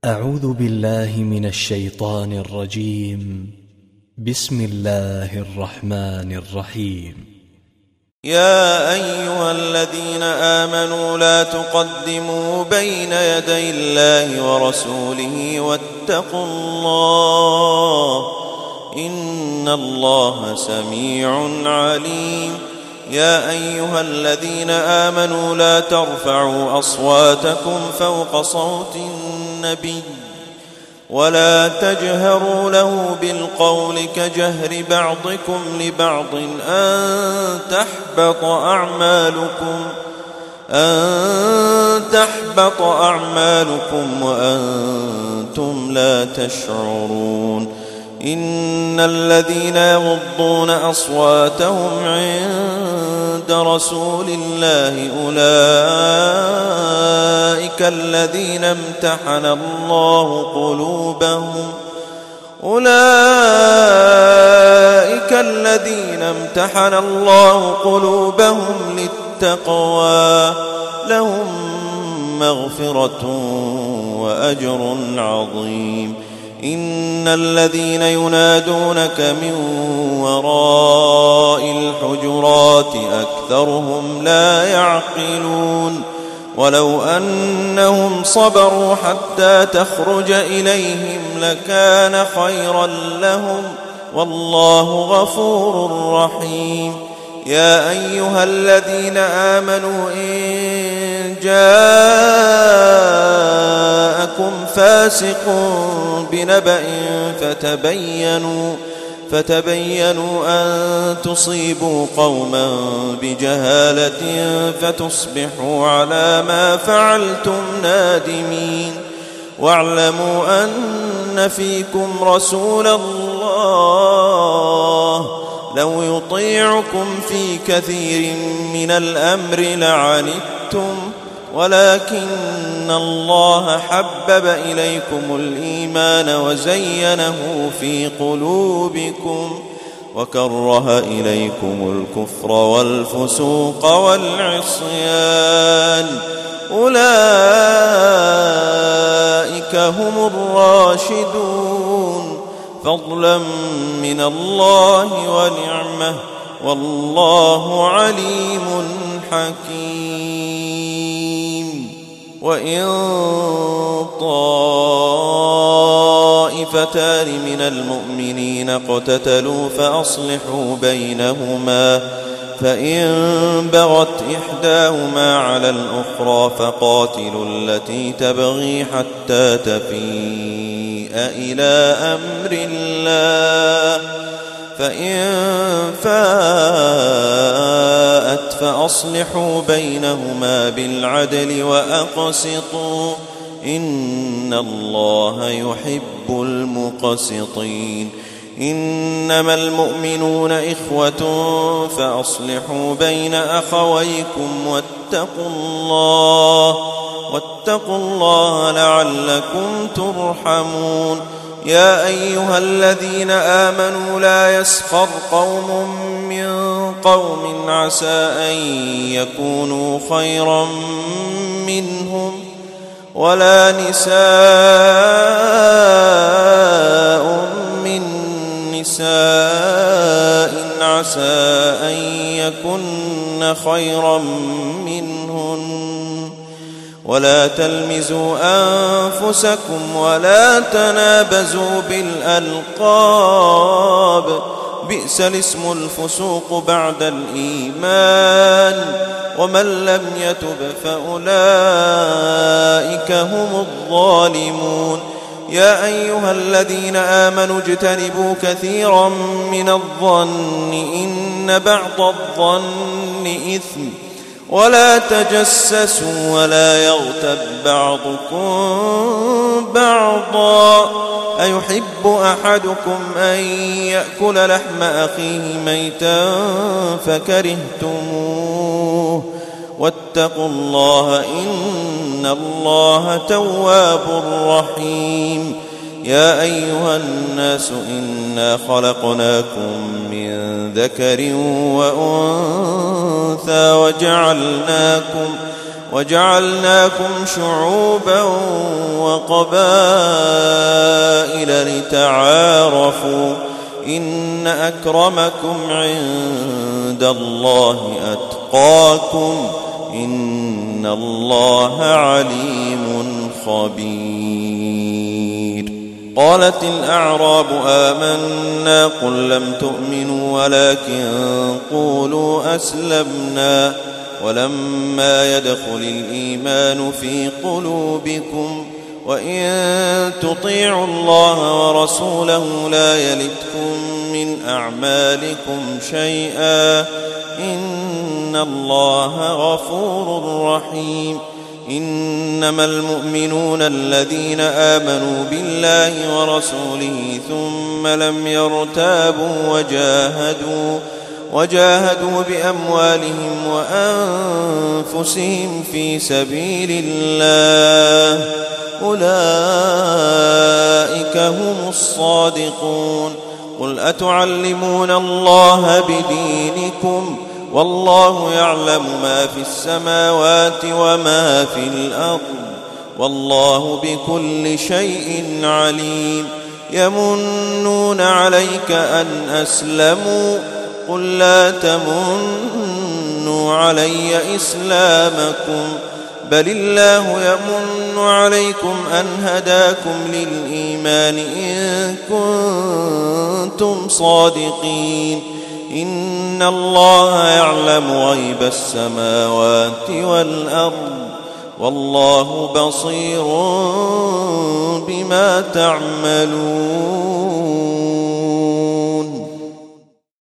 أعوذ بالله من الشيطان الرجيم. بسم الله الرحمن الرحيم. يا أيها الذين آمنوا لا تقدموا بين يدي الله ورسوله واتقوا الله إن الله سميع عليم. يا أيها الذين آمنوا لا ترفعوا أصواتكم فوق صوت النبي ولا تجهروا له بالقول كجهر بعضكم لبعض أن تحبط أعمالكم وأنتم لا تشعرون. إن الذين يغضون أصواتهم عند رسول الله أولئك الذين امتحن الله قلوبهم للتقوى لهم مغفرة وأجر عظيم. إن الذين ينادونك من وراء الحجرات أكثرهم لا يعقلون. ولو أنهم صبروا حتى تخرج إليهم لكان خيرا لهم والله غفور رحيم. يا أيها الذين آمنوا إن جاءكم فاسق بنبأ فتبينوا أن تصيبوا قوما بجهالة فتصبحوا على ما فعلتم نادمين. واعلموا أن فيكم رسول الله لو يطيعكم في كثير من الأمر لعنتم ولكن الله حبب إليكم الإيمان وزينه في قلوبكم وكره إليكم الكفر والفسوق والعصيان أولئك هم الراشدون فضلا من الله ونعمة والله عليم حكيم. وإن طائفتان من المؤمنين اقتتلوا فأصلحوا بينهما فإن بغت إحداهما على الأخرى فقاتلوا التي تبغي حتى تفيء إلى أمر الله فإن فاءت فأصلحوا بينهما بالعدل وأقسطوا إن الله يحب المقسطين. إنما المؤمنون إخوة فأصلحوا بين أخويكم واتقوا الله لعلكم ترحمون. يا أيها الذين آمنوا لا يسخر قوم من قوم عسى أن يكونوا خيرا منهم ولا نساء من نساء عسى أن يكن خيرا منهن ولا تلمزوا أنفسكم ولا تنابزوا بالألقاب بئس الاسم الفسوق بعد الإيمان ومن لم يتب فأولئك هم الظالمون. يا أيها الذين آمنوا اجتنبوا كثيرا من الظن إن بعض الظن إثم ولا تجسسوا ولا يغتب بعضكم بعضا أيحب أحدكم أن يأكل لحم أخيه ميتا فكرهتموه واتقوا الله إن الله تواب رحيم. يا أيها الناس إنا خلقناكم من ذكر وأنثى وجعلناكم شعوبا وقبائل لتعارفوا إن أكرمكم عند الله أتقاكم إن الله عليم خبير. قالت الأعراب آمنا قل لم تؤمنوا ولكن قولوا أسلمنا ولما يدخل الإيمان في قلوبكم وإن تطيعوا الله ورسوله لا يلتكم من أعمالكم شيئا إن الله غفور رحيم. إنما المؤمنون الذين آمنوا بالله ورسوله ثم لم يرتابوا وجاهدوا بأموالهم وأنفسهم في سبيل الله أولئك هم الصادقون. قل أتعلمون الله بدينكم والله يعلم ما في السماوات وما في الأرض والله بكل شيء عليم. يمنون عليك أن أسلموا قل لا تمنوا علي إسلامكم بل الله يمن عليكم أن هداكم للإيمان إن كنتم صادقين. إن الله يعلم غيب السماوات والأرض والله بصير بما تعملون.